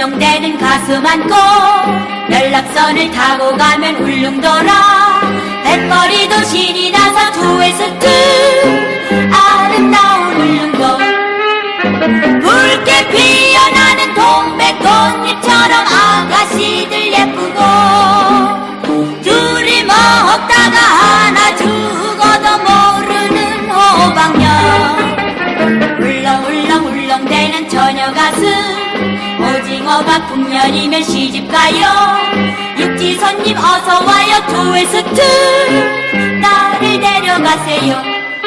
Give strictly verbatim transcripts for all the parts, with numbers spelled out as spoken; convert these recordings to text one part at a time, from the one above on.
울렁대는 가슴 안고 연락선을 타고 가면 울릉도라. 뱃머리도 신이 나서 두웨스트 아름다운 울릉도. 붉게 피어나는 동백꽃잎처럼 아가씨들 예쁘고 둘이 먹다가 하나 죽어도 모르는 호박녀. 울렁울렁 울렁대는 처녀 가슴 오징어가 풍년이면 시집가요. 육지손님 어서와요 두웨스트 나를 데려가세요.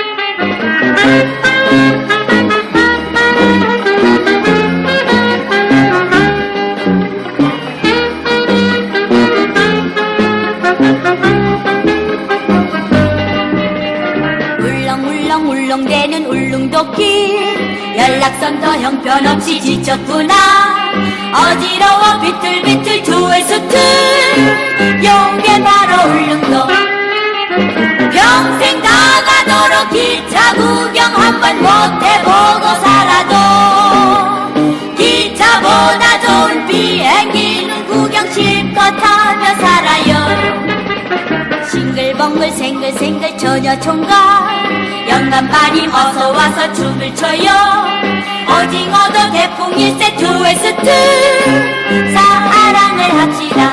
울렁울렁 울렁대는 울릉도길 연락선도 형편없이 지쳤구나. 어지러워 비틀비틀 두웨스트 요게 바로 울릉도. 평생 가가도록 기차 구경 한번 못해보고 살아도 기차보다 좋은 비행기는 구경 실컷 하며 살아요. 싱글벙글 생글생글 처녀총각 영감마님 어서와서 춤을 춰요. 오징어도 대풍일세 두웨스트 사랑을 합시다.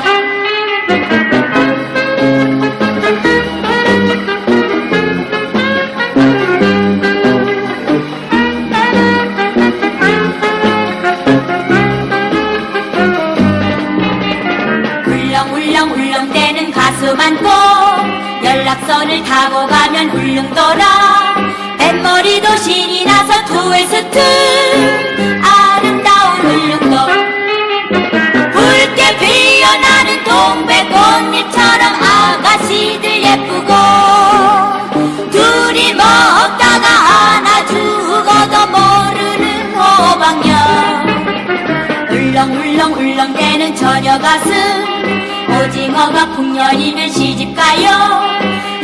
울렁울렁 울렁대는 가슴 안고 연락선을 타고 가면 울릉도라. 뱃머리도 신이 나서 두웨스트 아름다운 울릉도. 붉게 피어나는 동백꽃잎처럼 아가씨들 예쁘고 둘이 먹다가 하나 죽어도 모르는 호박녀. 울렁울렁 울렁대는 처녀 가슴 오징어가 풍년이면 시집가요.